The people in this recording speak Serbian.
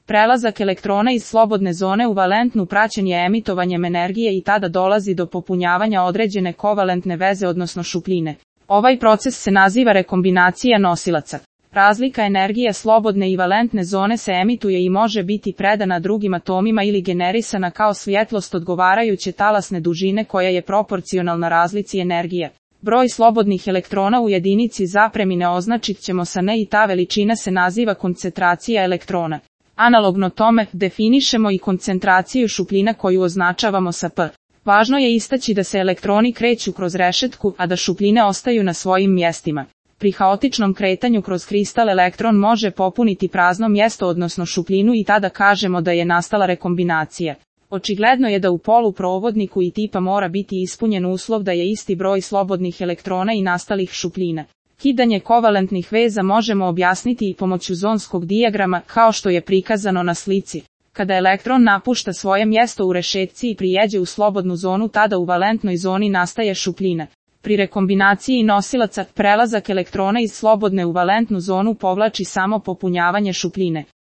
Prelazak elektrona iz slobodne zone u valentnu praćen je emitovanjem energije i tada dolazi do popunjavanja određene kovalentne veze odnosno šupljine. Ovaj proces se naziva rekombinacija nosilaca. Razlika energije slobodne i valentne zone se emituje i može biti predana drugim atomima ili generisana kao svjetlost odgovarajuće talasne dužine koja je proporcionalna razlici energije. Broj slobodnih elektrona u jedinici zapremine označit ćemo sa N i ta veličina se naziva koncentracija elektrona. Analogno tome, definišemo i koncentraciju šupljina koju označavamo sa P. Važno je istaći da se elektroni kreću kroz rešetku, a da šupljine ostaju na svojim mjestima. Pri haotičnom kretanju kroz kristal elektron može popuniti prazno mjesto odnosno šupljinu i tada kažemo da je nastala rekombinacija. Očigledno je da u poluprovodniku i tipa mora biti ispunjen uslov da je isti broj slobodnih elektrona i nastalih šupljina. Kidanje kovalentnih veza možemo objasniti i pomoću zonskog dijagrama kao što je prikazano na slici. Kada elektron napušta svoje mjesto u rešetci i prijeđe u slobodnu zonu, tada u valentnoj zoni nastaje šupljina. Pri rekombinaciji nosilaca, prelazak elektrona iz slobodne u valentnu zonu povlači samo popunjavanje šupljine.